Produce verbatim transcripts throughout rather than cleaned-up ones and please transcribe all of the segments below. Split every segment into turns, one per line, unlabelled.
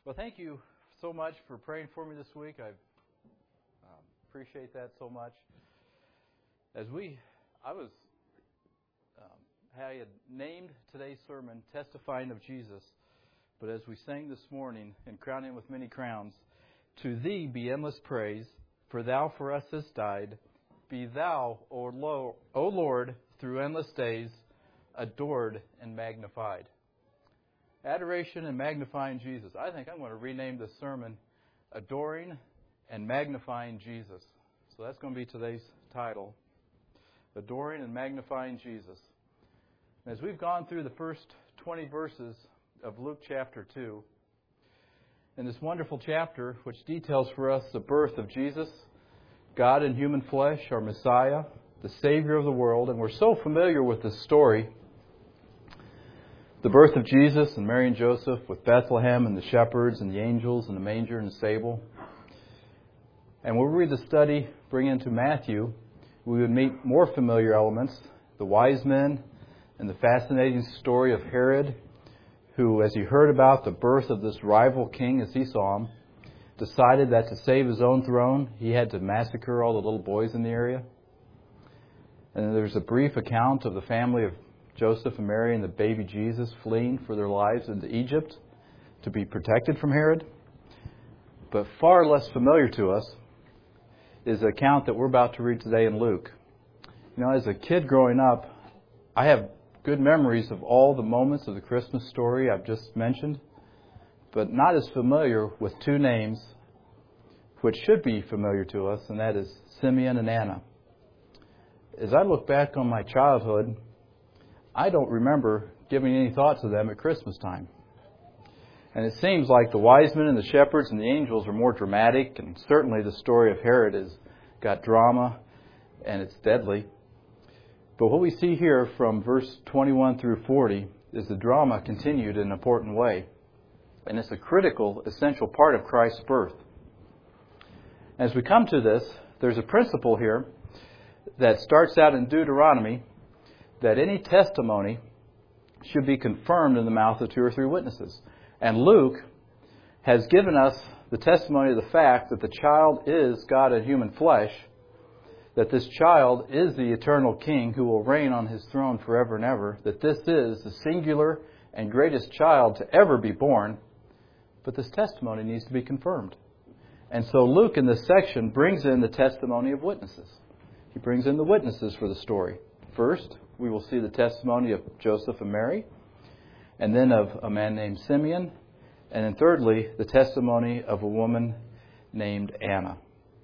Well, thank you so much for praying for me this week. I um, appreciate that so much. As we, I was, um, I had named today's sermon "Testifying of Jesus," but as we sang this morning and crowned him with many crowns, to Thee be endless praise, for Thou for us hast died. Be Thou, O Lord, O Lord, through endless days, adored and magnified. Adoration and magnifying Jesus. I think I'm going to rename this sermon Adoring and Magnifying Jesus. So that's going to be today's title. Adoring and Magnifying Jesus. As we've gone through the first twenty verses of Luke chapter two, in this wonderful chapter which details for us the birth of Jesus, God in human flesh, our Messiah, the Savior of the world, and we're so familiar with this story, the birth of Jesus and Mary and Joseph with Bethlehem and the shepherds and the angels and the manger and the stable. And when we read the study, bring into Matthew, we would meet more familiar elements, the wise men and the fascinating story of Herod, who, as he heard about the birth of this rival king as he saw him, decided that to save his own throne, he had to massacre all the little boys in the area. And then there's a brief account of the family of Joseph and Mary and the baby Jesus fleeing for their lives into Egypt to be protected from Herod. But far less familiar to us is the account that we're about to read today in Luke. You know, as a kid growing up, I have good memories of all the moments of the Christmas story I've just mentioned, but not as familiar with two names which should be familiar to us, and that is Simeon and Anna. As I look back on my childhood, I don't remember giving any thought to them at Christmas time. And it seems like the wise men and the shepherds and the angels are more dramatic, and certainly the story of Herod has got drama and it's deadly. But what we see here from verse twenty-one through forty is the drama continued in an important way. And it's a critical, essential part of Christ's birth. As we come to this, there's a principle here that starts out in Deuteronomy that any testimony should be confirmed in the mouth of two or three witnesses. And Luke has given us the testimony of the fact that the child is God in human flesh, that this child is the eternal king who will reign on his throne forever and ever, that this is the singular and greatest child to ever be born, but this testimony needs to be confirmed. And so Luke in this section brings in the testimony of witnesses. He brings in the witnesses for the story. First, we will see the testimony of Joseph and Mary, and then of a man named Simeon, and then thirdly, the testimony of a woman named Anna.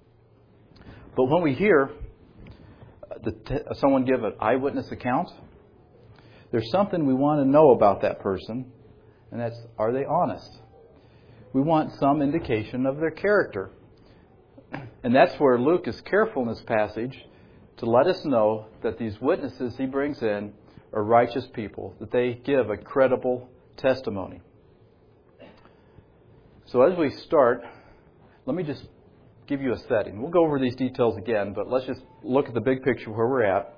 But when we hear the te- someone give an eyewitness account, there's something we want to know about that person, and that's, are they honest? We want some indication of their character. And that's where Luke is careful in this passage to let us know that these witnesses he brings in are righteous people, that they give a credible testimony. So as we start, let me just give you a setting. We'll go over these details again, but let's just look at the big picture where we're at.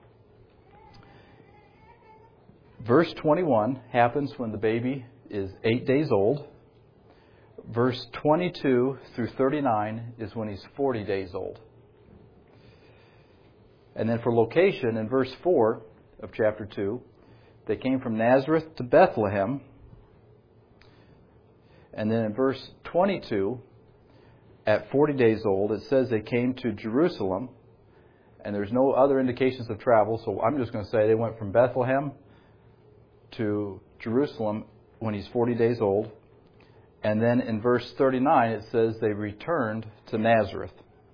Verse twenty-one happens when the baby is eight days old. Verse twenty-two through thirty-nine is when he's forty days old. And then for location, in verse four of chapter two, they came from Nazareth to Bethlehem. And then in verse twenty-two, at forty days old, it says they came to Jerusalem. And there's no other indications of travel, so I'm just going to say they went from Bethlehem to Jerusalem when he's forty days old. And then in verse thirty-nine, it says they returned to Nazareth.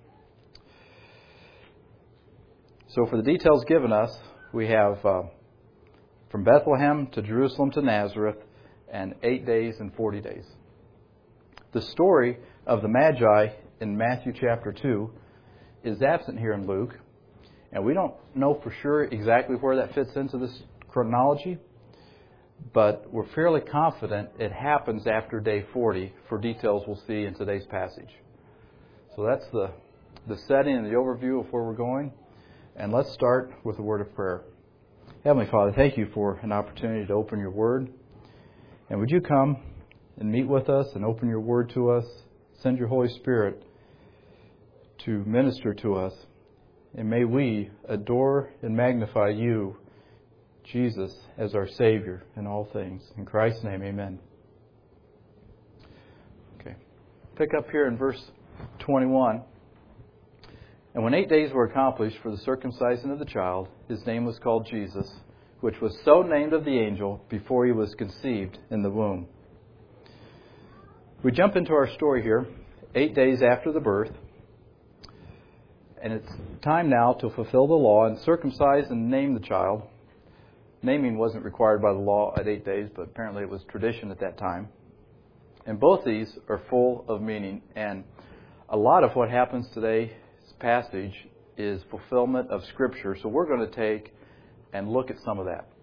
So for the details given us, we have uh, from Bethlehem to Jerusalem to Nazareth, and eight days and forty days. The story of the Magi in Matthew chapter two is absent here in Luke, and we don't know for sure exactly where that fits into this chronology, but we're fairly confident it happens after day forty for details we'll see in today's passage. So that's the, the setting and the overview of where we're going. And let's start with a word of prayer. Heavenly Father, thank you for an opportunity to open your word. And would you come and meet with us and open your word to us. Send your Holy Spirit to minister to us. And may we adore and magnify you, Jesus, as our Savior in all things. In Christ's name, amen. Okay. Pick up here in verse twenty-one. And when eight days were accomplished for the circumcision of the child, his name was called Jesus, which was so named of the angel before he was conceived in the womb. We jump into our story here, eight days after the birth. And it's time now to fulfill the law and circumcise and name the child. Naming wasn't required by the law at eight days, but apparently it was tradition at that time. And both these are full of meaning. And a lot of what happens today, this passage, is fulfillment of Scripture. So we're going to take and look at some of that.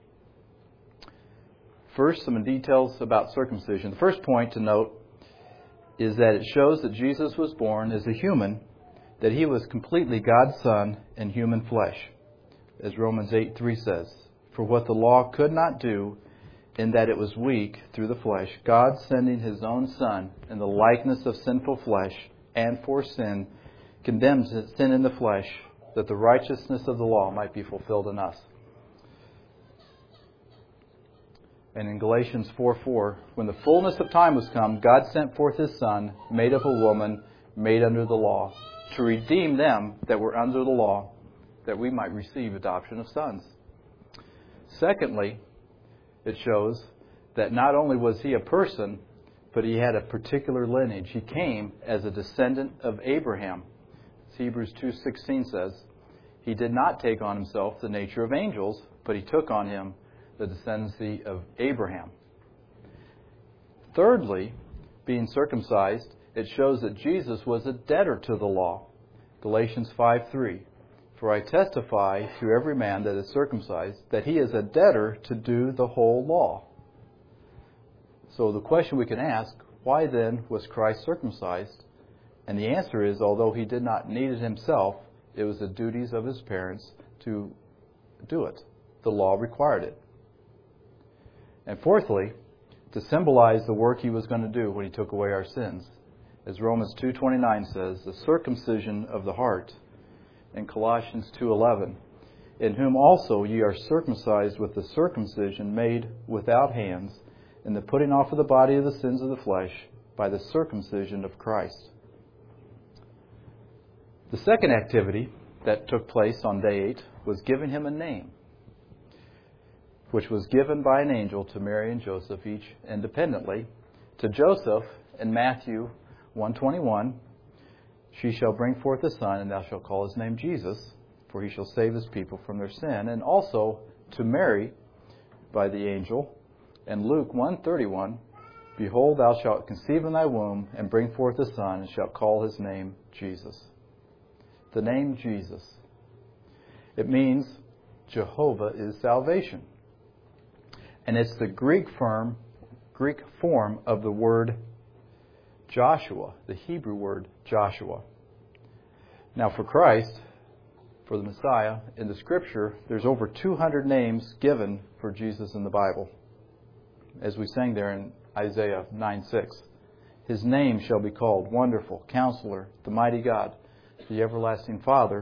First, some details about circumcision. The first point to note is that it shows that Jesus was born as a human, that he was completely God's Son in human flesh, as Romans eight three says. For what the law could not do, in that it was weak through the flesh, God sending his own Son in the likeness of sinful flesh, and for sin, condemned sin in the flesh, that the righteousness of the law might be fulfilled in us. And in Galatians four four, when the fullness of time was come, God sent forth his Son, made of a woman, made under the law, to redeem them that were under the law, that we might receive adoption of sons. Secondly, it shows that not only was he a person, but he had a particular lineage. He came as a descendant of Abraham. As Hebrews two sixteen says, he did not take on himself the nature of angels, but he took on him the descendancy of Abraham. Thirdly, being circumcised, it shows that Jesus was a debtor to the law. Galatians five three. For I testify to every man that is circumcised that he is a debtor to do the whole law. So the question we can ask, why then was Christ circumcised? And the answer is, although he did not need it himself, it was the duties of his parents to do it. The law required it. And fourthly, to symbolize the work he was going to do when he took away our sins. As Romans two twenty-nine says, the circumcision of the heart. In Colossians two eleven, in whom also ye are circumcised with the circumcision made without hands, in the putting off of the body of the sins of the flesh, by the circumcision of Christ. The second activity that took place on day eight was giving him a name, which was given by an angel to Mary and Joseph, each independently. To Joseph, in Matthew one twenty-one, she shall bring forth a son, and thou shalt call his name Jesus, for he shall save his people from their sin. And also to Mary, by the angel, in Luke one thirty-one, behold, thou shalt conceive in thy womb, and bring forth a son, and shalt call his name Jesus. The name Jesus. It means Jehovah is salvation. And it's the Greek form, Greek form of the word Joshua, the Hebrew word Joshua. Now for Christ, for the Messiah, in the Scripture, there's over two hundred names given for Jesus in the Bible. As we sang there in Isaiah nine six. His name shall be called Wonderful, Counselor, the Mighty God, the Everlasting Father.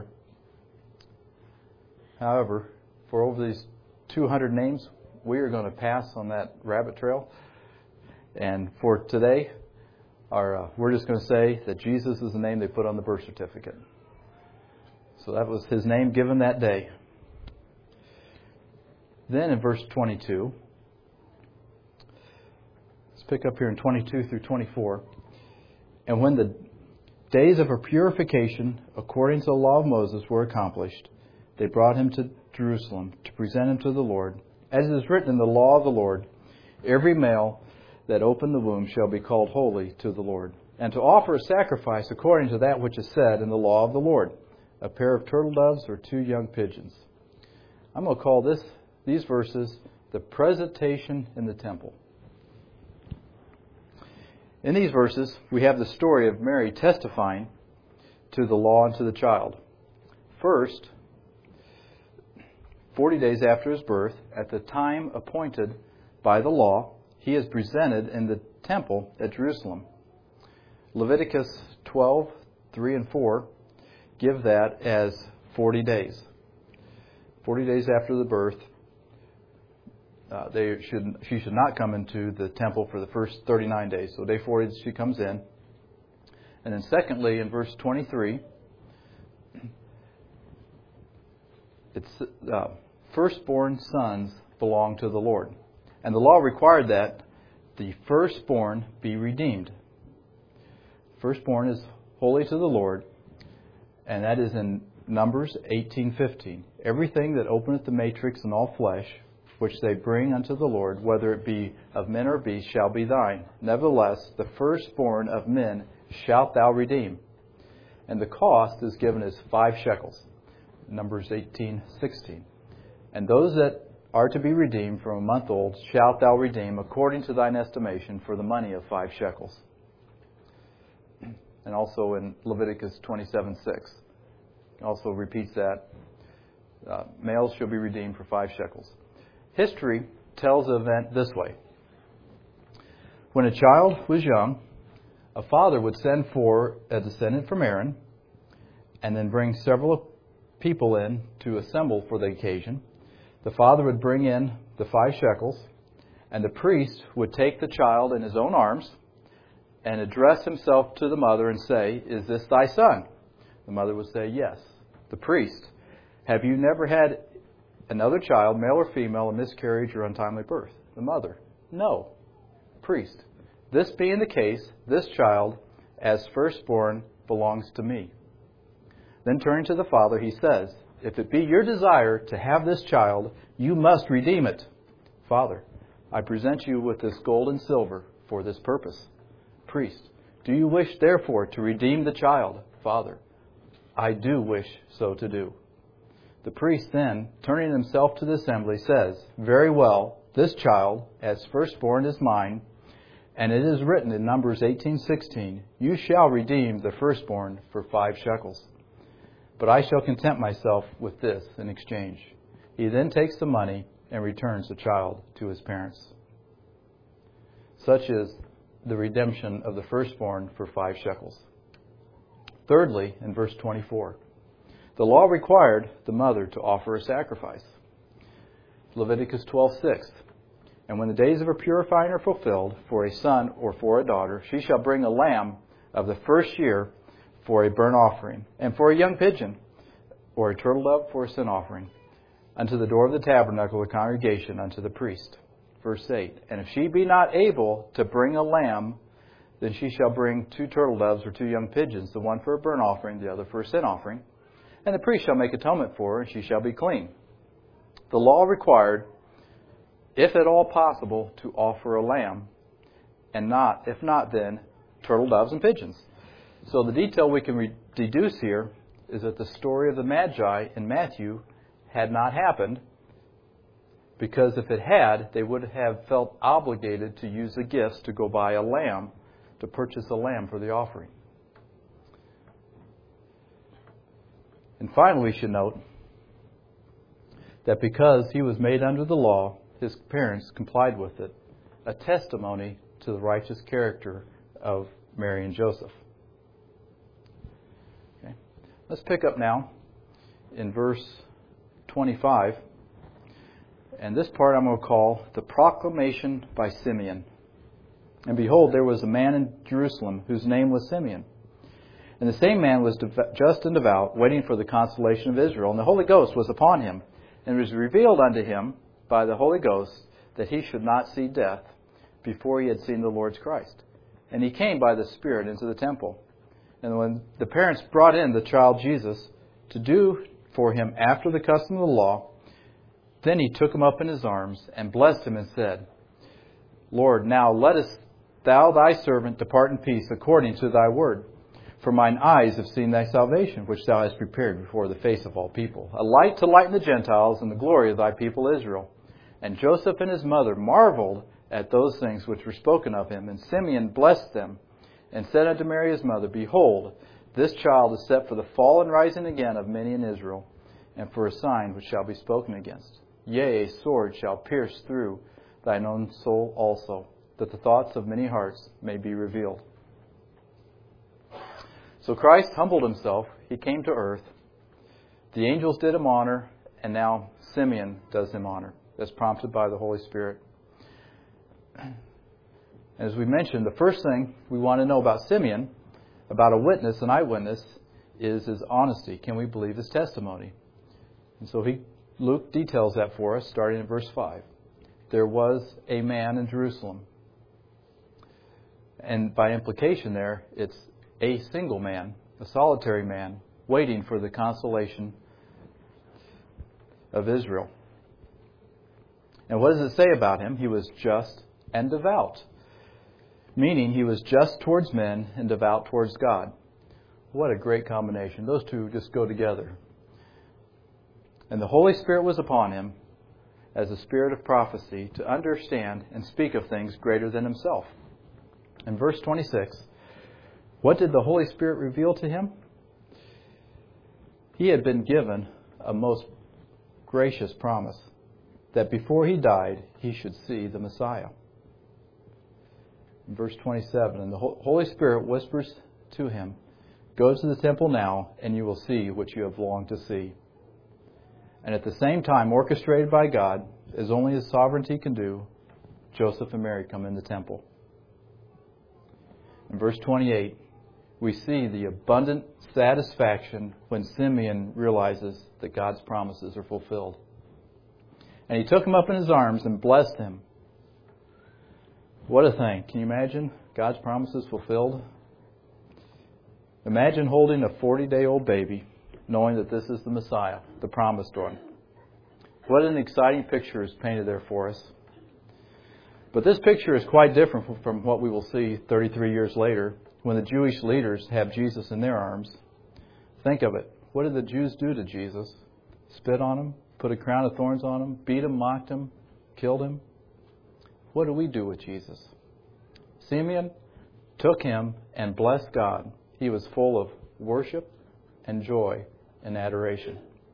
However, for over these two hundred names, we are going to pass on that rabbit trail. And for today, our, uh, we're just going to say that Jesus is the name they put on the birth certificate. So that was his name given that day. Then in verse twenty-two, let's pick up here in twenty-two through twenty-four. And when the days of her purification, according to the law of Moses, were accomplished, they brought him to Jerusalem to present him to the Lord. As it is written in the law of the Lord, every male that opened the womb shall be called holy to the Lord, and to offer a sacrifice according to that which is said in the law of the Lord, a pair of turtle doves or two young pigeons. I'm going to call this these verses the presentation in the temple. In these verses, we have the story of Mary testifying to the law and to the child. First, forty days after his birth, at the time appointed by the law, he is presented in the temple at Jerusalem. Leviticus twelve, three and four give that as forty days. forty days after the birth, uh, they should she should not come into the temple for the first thirty-nine days. So day forty she comes in. And then secondly, in verse twenty-three, it's uh, firstborn sons belong to the Lord. And the law required that the firstborn be redeemed. Firstborn is holy to the Lord, and that is in Numbers eighteen fifteen. Everything that openeth the matrix and all flesh, which they bring unto the Lord, whether it be of men or beasts, shall be thine. Nevertheless, the firstborn of men shalt thou redeem. And the cost is given as five shekels. Numbers eighteen sixteen. And those that are to be redeemed from a month old shalt thou redeem according to thine estimation for the money of five shekels. And also in Leviticus twenty-seven six. Also repeats that. Uh, males shall be redeemed for five shekels. History tells the event this way. When a child was young, a father would send for a descendant from Aaron and then bring several people in to assemble for the occasion. The father would bring in the five shekels, and the priest would take the child in his own arms and address himself to the mother and say, "Is this thy son?" The mother would say, "Yes." The priest, "Have you never had another child, male or female, a miscarriage or untimely birth?" The mother, "No." Priest, "This being the case, this child, as firstborn, belongs to me." Then turning to the father, he says, "If it be your desire to have this child, you must redeem it." Father, "I present you with this gold and silver for this purpose." Priest, "Do you wish therefore to redeem the child?" Father, "I do wish so to do." The priest then, turning himself to the assembly, says, "Very well, this child, as firstborn, is mine, and it is written in Numbers eighteen sixteen, you shall redeem the firstborn for five shekels. But I shall content myself with this in exchange." He then takes the money and returns the child to his parents. Such is the redemption of the firstborn for five shekels. Thirdly, in verse twenty-four, the law required the mother to offer a sacrifice. Leviticus twelve six. "And when the days of her purifying are fulfilled, for a son or for a daughter, she shall bring a lamb of the first year for a burnt offering, and for a young pigeon, or a turtle dove for a sin offering, unto the door of the tabernacle of the congregation, unto the priest." Verse eight. "And if she be not able to bring a lamb, then she shall bring two turtle doves or two young pigeons, the one for a burnt offering, the other for a sin offering. And the priest shall make atonement for her, and she shall be clean." The law required, if at all possible, to offer a lamb, and not, if not then, turtle doves and pigeons. So the detail we can re- deduce here is that the story of the Magi in Matthew had not happened, because if it had, they would have felt obligated to use the gifts to go buy a lamb, to purchase a lamb for the offering. And finally, we should note that because he was made under the law, his parents complied with it, a testimony to the righteous character of Mary and Joseph. Okay. Let's pick up now in verse twenty-five. And this part I'm going to call the proclamation by Simeon. "And behold, there was a man in Jerusalem whose name was Simeon. And the same man was just and devout, waiting for the consolation of Israel. And the Holy Ghost was upon him. And it was revealed unto him by the Holy Ghost that he should not see death before he had seen the Lord's Christ. And he came by the Spirit into the temple. And when the parents brought in the child Jesus to do for him after the custom of the law, then he took him up in his arms and blessed him and said, Lord, now lettest thou thy servant depart in peace according to thy word. For mine eyes have seen thy salvation, which thou hast prepared before the face of all people, a light to lighten the Gentiles and the glory of thy people Israel. And Joseph and his mother marveled at those things which were spoken of him. And Simeon blessed them and said unto Mary his mother, Behold, this child is set for the fall and rising again of many in Israel, and for a sign which shall be spoken against. Yea, a sword shall pierce through thine own soul also, that the thoughts of many hearts may be revealed. So Christ humbled himself. He came to earth. The angels did him honor, and now Simeon does him honor, as prompted by the Holy Spirit. As we mentioned, the first thing we want to know about Simeon, about a witness, an eyewitness, is his honesty. Can we believe his testimony? And so he, Luke details that for us, starting in verse five. There was a man in Jerusalem. And by implication there, it's a single man, a solitary man, waiting for the consolation of Israel. And what does it say about him? He was just and devout. Meaning he was just towards men and devout towards God. What a great combination. Those two just go together. And the Holy Spirit was upon him as a spirit of prophecy to understand and speak of things greater than himself. In verse twenty-six, what did the Holy Spirit reveal to him? He had been given a most gracious promise that before he died, he should see the Messiah. In verse twenty-seven, and the Holy Spirit whispers to him, "Go to the temple now, and you will see what you have longed to see." And at the same time, orchestrated by God, as only His sovereignty can do, Joseph and Mary come in the temple. In verse twenty-eight, we see the abundant satisfaction when Simeon realizes that God's promises are fulfilled. And he took him up in his arms and blessed him. What a thing. Can you imagine God's promises fulfilled? Imagine holding a forty-day-old baby, knowing that this is the Messiah, the promised one. What an exciting picture is painted there for us. But this picture is quite different from what we will see thirty-three years later when the Jewish leaders have Jesus in their arms. Think of it. What did the Jews do to Jesus? Spit on him, put a crown of thorns on him, beat him, mocked him, killed him. What do we do with Jesus? Simeon took him and blessed God. He was full of worship and joy and adoration.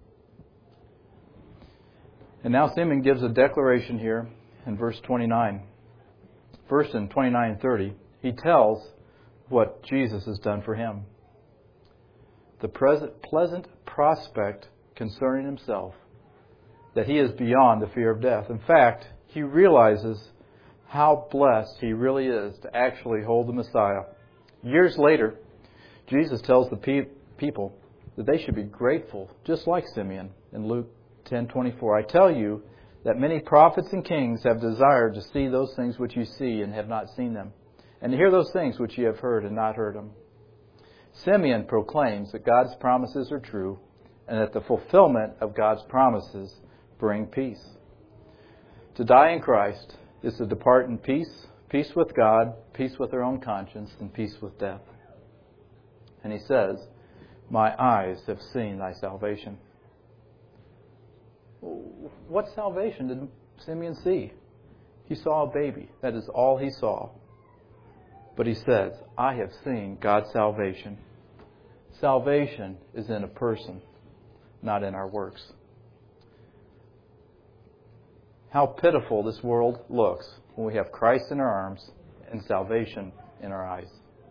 And now Simeon gives a declaration here in verse twenty-nine. First in twenty-nine and thirty, he tells what Jesus has done for him. The present pleasant prospect concerning himself, that he is beyond the fear of death. In fact, he realizes how blessed he really is to actually hold the Messiah. Years later, Jesus tells the pe- people that they should be grateful, just like Simeon in Luke ten twenty-four. I tell you that many prophets and kings have desired to see those things which you see and have not seen them, and to hear those things which you have heard and not heard them. Simeon proclaims that God's promises are true and that the fulfillment of God's promises bring peace. To die in Christ is to depart in peace, peace with God, peace with our own conscience, and peace with death. And he says, "My eyes have seen thy salvation." What salvation did Simeon see? He saw a baby. That is all he saw. But he says, "I have seen God's salvation." Salvation is in a person, not in our works. How pitiful this world looks when we have Christ in our arms and salvation in our eyes.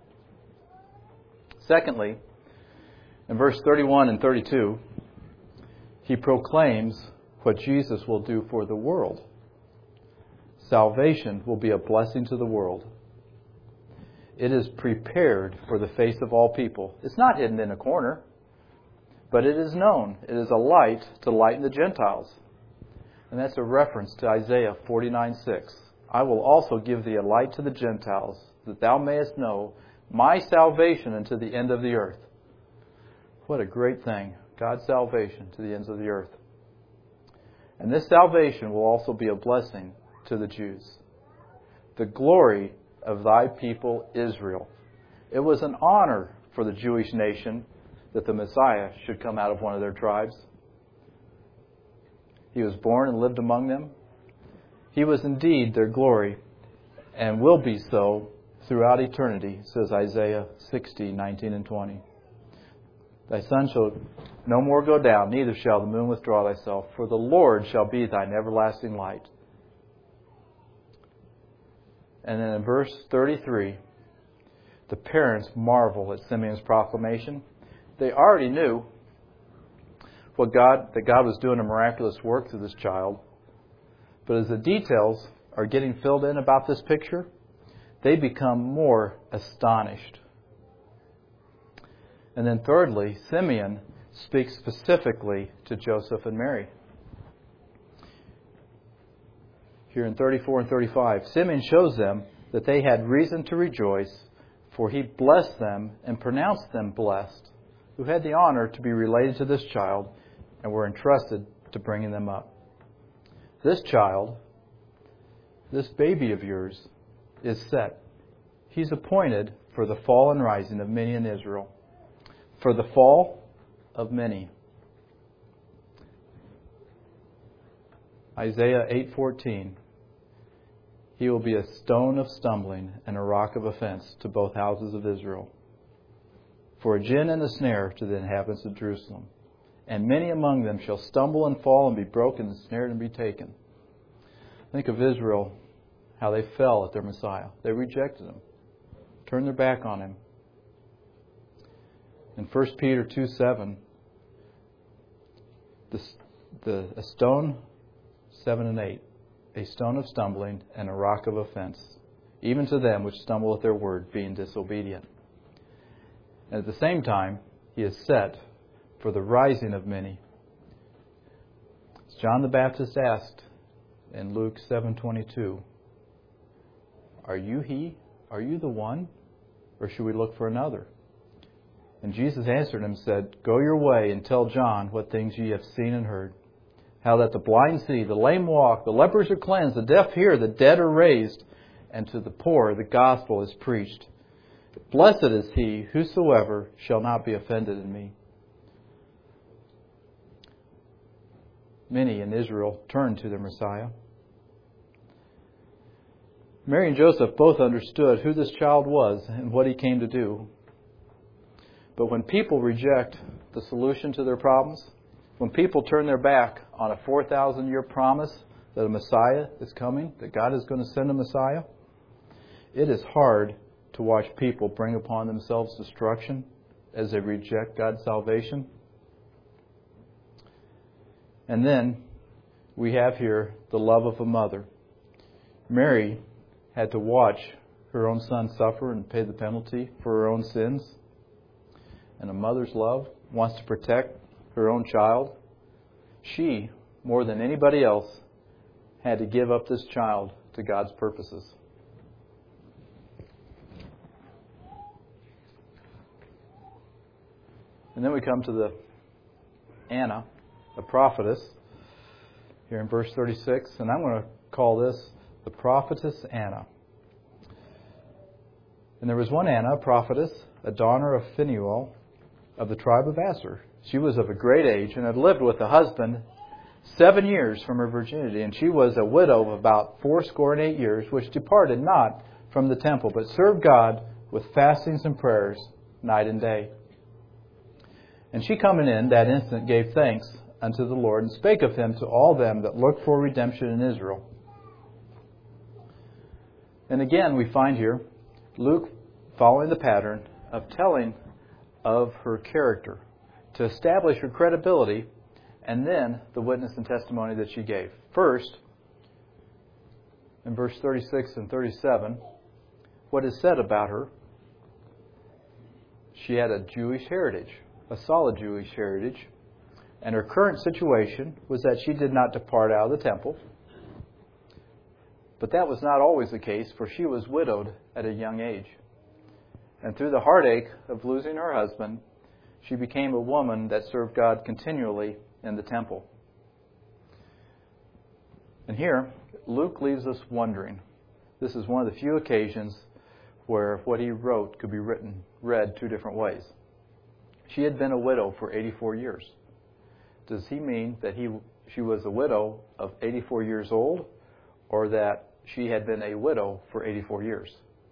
Secondly, in verse thirty-one and thirty-two, he proclaims what Jesus will do for the world. Salvation will be a blessing to the world. It is prepared for the face of all people. It's not hidden in a corner, but it is known. It is a light to lighten the Gentiles. And that's a reference to Isaiah forty-nine six. I will also give thee a light to the Gentiles, that thou mayest know my salvation unto the end of the earth. What a great thing. God's salvation to the ends of the earth. And this salvation will also be a blessing to the Jews. The glory of thy people Israel. It was an honor for the Jewish nation that the Messiah should come out of one of their tribes. He was born and lived among them. He was indeed their glory and will be so throughout eternity, says Isaiah sixty, nineteen and twenty. Thy sun shall no more go down, neither shall the moon withdraw thyself, for the Lord shall be thine everlasting light. And then in verse thirty-three, the parents marvel at Simeon's proclamation. They already knew what God that God was doing a miraculous work through this child. But as the details are getting filled in about this picture, they become more astonished. And then thirdly, Simeon speaks specifically to Joseph and Mary. Here in thirty-four and thirty-five, Simeon shows them that they had reason to rejoice, for he blessed them and pronounced them blessed, who had the honor to be related to this child and were entrusted to bringing them up. This child, this baby of yours, is set. He's appointed for the fall and rising of many in Israel, for the fall of many. Isaiah eight fourteen. He will be a stone of stumbling and a rock of offense to both houses of Israel, for a gin and a snare to the inhabitants of Jerusalem. And many among them shall stumble and fall and be broken and snared and be taken. Think of Israel, how they fell at their Messiah. They rejected him, turned their back on him. In First Peter two seven, the, the, a stone, seven and eight, a stone of stumbling and a rock of offense, even to them which stumble at their word, being disobedient. And at the same time, he is set for the rising of many. As John the Baptist asked in Luke seven twenty-two, "Are you he? Are you the one? Or should we look for another?" And Jesus answered him and said, "Go your way and tell John what things ye have seen and heard. How that the blind see, the lame walk, the lepers are cleansed, the deaf hear, the dead are raised, and to the poor the gospel is preached. Blessed is he whosoever shall not be offended in me." Many in Israel turned to their Messiah. Mary and Joseph both understood who this child was and what he came to do. But when people reject the solution to their problems, when people turn their back on a four thousand year promise that a Messiah is coming, that God is going to send a Messiah, it is hard to watch people bring upon themselves destruction as they reject God's salvation. And then we have here the love of a mother. Mary had to watch her own son suffer and pay the penalty for her own sins. And a mother's love wants to protect her own child. She, more than anybody else, had to give up this child to God's purposes. And then we come to the Anna, the prophetess, here in verse thirty-six. And I'm going to call this the prophetess Anna. And there was one Anna, a prophetess, a daughter of Phanuel, of the tribe of Aser. She was of a great age and had lived with a husband seven years from her virginity. And she was a widow of about fourscore and eight years, which departed not from the temple, but served God with fastings and prayers night and day. And she coming in that instant gave thanks unto the Lord, and spake of him to all them that looked for redemption in Israel. And again we find here Luke following the pattern of telling of her character to establish her credibility, and then the witness and testimony that she gave. First, in verse thirty-six and thirty-seven, what is said about her? She had a Jewish heritage, a solid Jewish heritage, and her current situation was that she did not depart out of the temple. But that was not always the case, for she was widowed at a young age. And through the heartache of losing her husband, she became a woman that served God continually in the temple. And here, Luke leaves us wondering. This is one of the few occasions where what he wrote could be written, read two different ways. She had been a widow for eighty-four years. Does he mean that he she was a widow of eighty-four years old, or that she had been a widow for eighty-four years?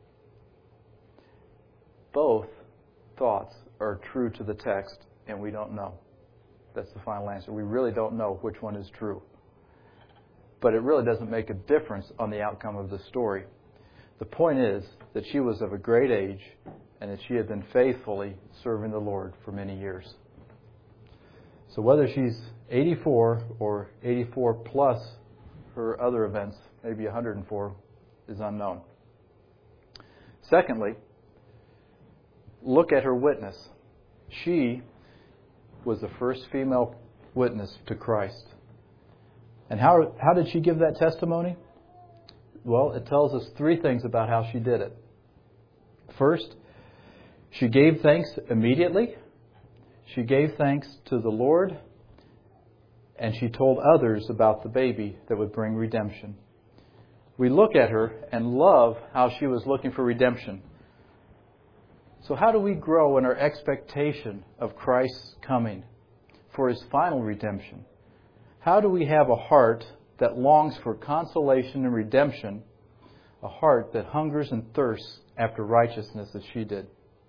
Both thoughts are true to the text, and we don't know. That's the final answer. We really don't know which one is true. But it really doesn't make a difference on the outcome of the story. The point is that she was of a great age and that she had been faithfully serving the Lord for many years. So whether she's eighty-four or eighty-four plus her other events, maybe one hundred four, is unknown. Secondly, look at her witness. She was the first female witness to Christ. And how how did she give that testimony? Well, it tells us three things about how she did it. First, she gave thanks immediately. She gave thanks to the Lord. And she told others about the baby that would bring redemption. We look at her and love how she was looking for redemption. So how do we grow in our expectation of Christ's coming for His final redemption? How do we have a heart that longs for consolation and redemption, a heart that hungers and thirsts after righteousness as she did?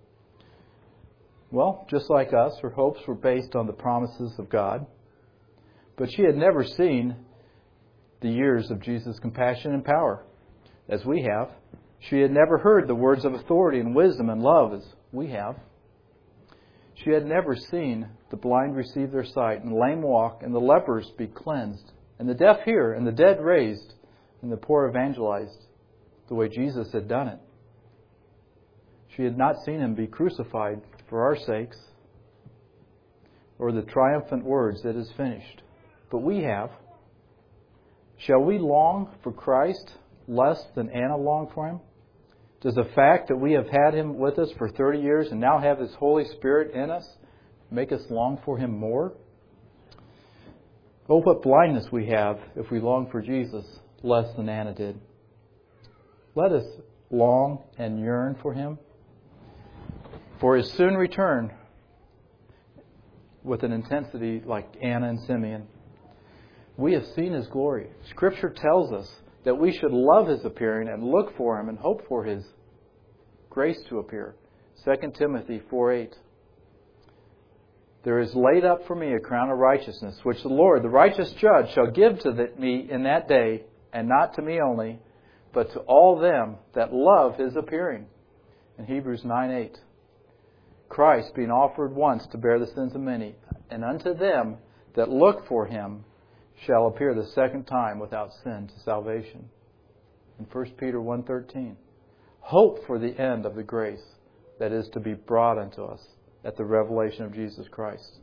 Well, just like us, her hopes were based on the promises of God, but she had never seen the years of Jesus' compassion and power as we have. She had never heard the words of authority and wisdom and love as we have. She had never seen the blind receive their sight, and the lame walk, and the lepers be cleansed, and the deaf hear, and the dead raised, and the poor evangelized, the way Jesus had done it. She had not seen Him be crucified for our sakes, or the triumphant words, "It is finished." But we have. Shall we long for Christ less than Anna longed for Him? Does the fact that we have had Him with us for thirty years and now have His Holy Spirit in us make us long for Him more? Oh, what blindness we have if we long for Jesus less than Anna did. Let us long and yearn for Him, for His soon return with an intensity like Anna and Simeon. We have seen His glory. Scripture tells us that we should love His appearing and look for Him and hope for His grace to appear. Second Timothy four eight. There is laid up for me a crown of righteousness, which the Lord, the righteous judge, shall give to the, me in that day, and not to me only, but to all them that love His appearing. In Hebrews nine eight. Christ being offered once to bear the sins of many, and unto them that look for Him shall appear the second time without sin to salvation. In First Peter one thirteen. Hope for the end of the grace that is to be brought unto us at the revelation of Jesus Christ.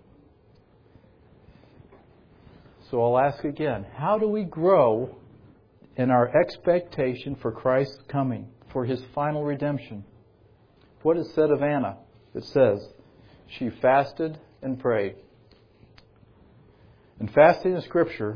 So I'll ask again, how do we grow in our expectation for Christ's coming, for His final redemption? What is said of Anna? It says, she fasted and prayed. And fasting in Scripture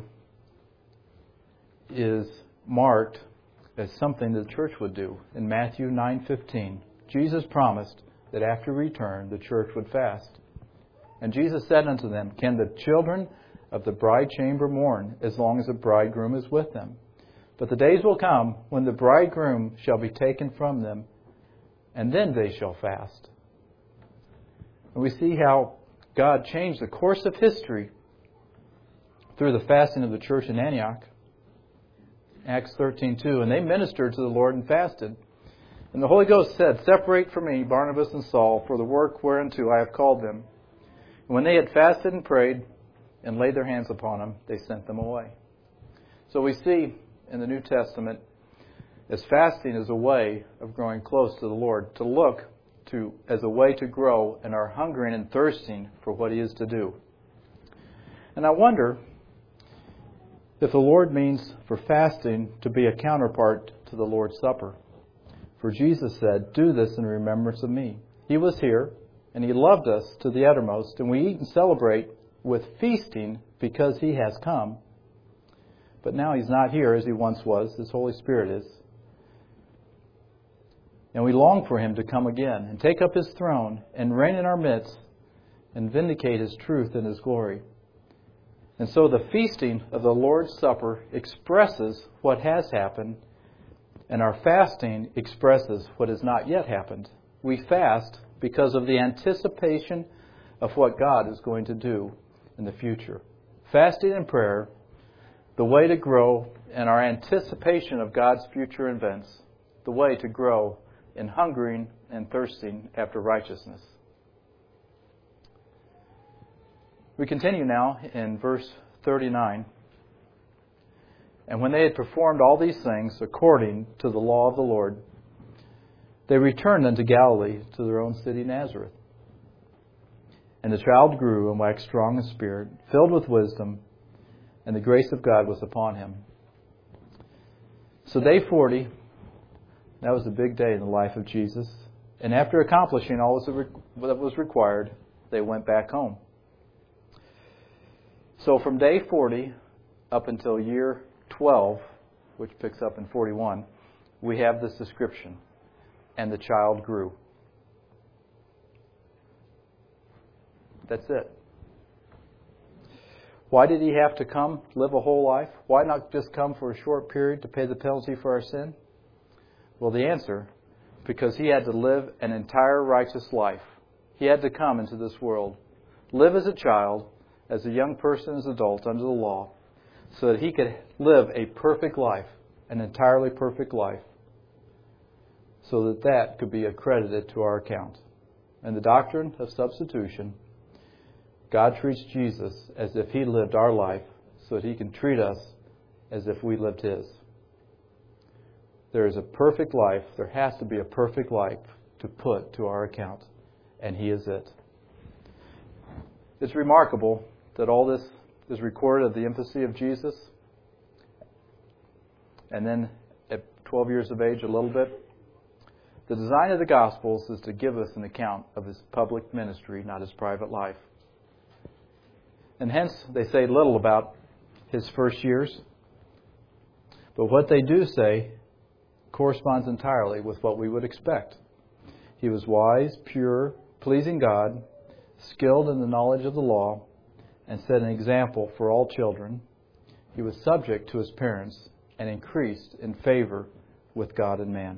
is marked as something that the church would do. In Matthew nine fifteen, Jesus promised that after return the church would fast. And Jesus said unto them, can the children of the bride chamber mourn as long as the bridegroom is with them? But the days will come when the bridegroom shall be taken from them, and then they shall fast. And we see how God changed the course of history through the fasting of the church in Antioch. Acts thirteen two. And they ministered to the Lord and fasted. And the Holy Ghost said, separate from me Barnabas and Saul for the work whereunto I have called them. And when they had fasted and prayed and laid their hands upon them, they sent them away. So we see in the New Testament as fasting is a way of growing close to the Lord, to look to as a way to grow in our hungering and thirsting for what He is to do. And I wonder if the Lord means for fasting to be a counterpart to the Lord's Supper. For Jesus said, do this in remembrance of me. He was here, and He loved us to the uttermost, and we eat and celebrate with feasting because He has come. But now He's not here as He once was. His Holy Spirit is. And we long for Him to come again and take up His throne and reign in our midst and vindicate His truth and His glory. And so the feasting of the Lord's Supper expresses what has happened, and our fasting expresses what has not yet happened. We fast because of the anticipation of what God is going to do in the future. Fasting and prayer, the way to grow in our anticipation of God's future events, the way to grow in hungering and thirsting after righteousness. We continue now in verse thirty-nine. And when they had performed all these things according to the law of the Lord, they returned unto Galilee, to their own city Nazareth. And the child grew and waxed strong in spirit, filled with wisdom, and the grace of God was upon him. So day forty, that was a big day in the life of Jesus. And after accomplishing all that was required, they went back home. So from day forty up until year twelve, which picks up in forty-one, we have this description. And the child grew. That's it. Why did he have to come, live a whole life? Why not just come for a short period to pay the penalty for our sin? Well, the answer, because he had to live an entire righteous life. He had to come into this world, live as a child, as a young person, as an adult, under the law, so that he could live a perfect life, an entirely perfect life, so that that could be accredited to our account. In the doctrine of substitution, God treats Jesus as if he lived our life so that he can treat us as if we lived his. There is a perfect life. There has to be a perfect life to put to our account, and he is it. It's remarkable that all this is recorded of the infancy of Jesus, and then at twelve years of age, a little bit. The design of the Gospels is to give us an account of his public ministry, not his private life. And hence, they say little about his first years. But what they do say corresponds entirely with what we would expect. He was wise, pure, pleasing God, skilled in the knowledge of the law, and set an example for all children. He was subject to his parents and increased in favor with God and man.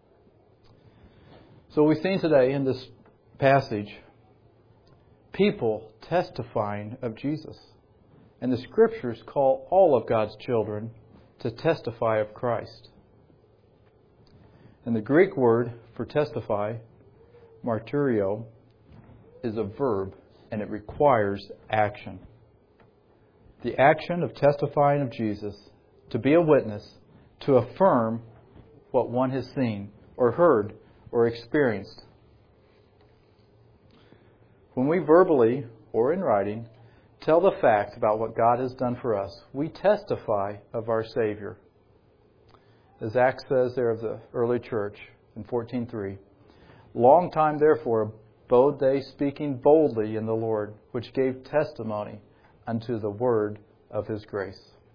So we've seen today in this passage people testifying of Jesus. And the Scriptures call all of God's children to testify of Christ. And the Greek word for testify, martyrio, is a verb, and it requires action. The action of testifying of Jesus, to be a witness, to affirm what one has seen or heard or experienced. When we verbally or in writing tell the facts about what God has done for us, we testify of our Savior. As Acts says there of the early church in fourteen three, long time therefore abode they speaking boldly in the Lord, which gave testimony unto the word of his grace.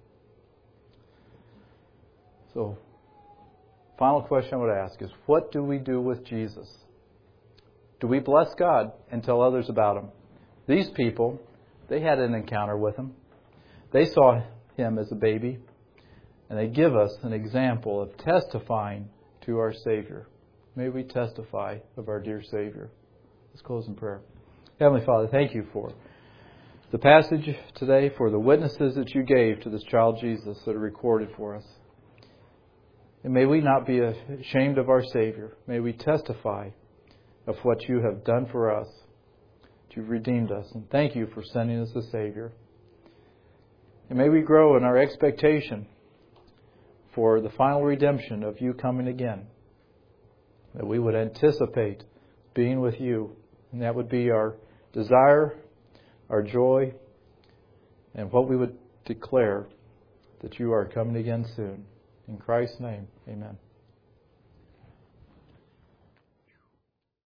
So, final question I would ask is, what do we do with Jesus? Do we bless God and tell others about him? These people, they had an encounter with him. They saw him as a baby, and they give us an example of testifying to our Savior. May we testify of our dear Savior. Let's close in prayer. Heavenly Father, thank you for the passage today, for the witnesses that you gave to this child Jesus that are recorded for us. And may we not be ashamed of our Savior. May we testify of what you have done for us. That you've redeemed us. And thank you for sending us a Savior. And may we grow in our expectation for the final redemption of you coming again. That we would anticipate being with you. And that would be our desire, our joy, and what we would declare that you are coming again soon. In Christ's name, amen.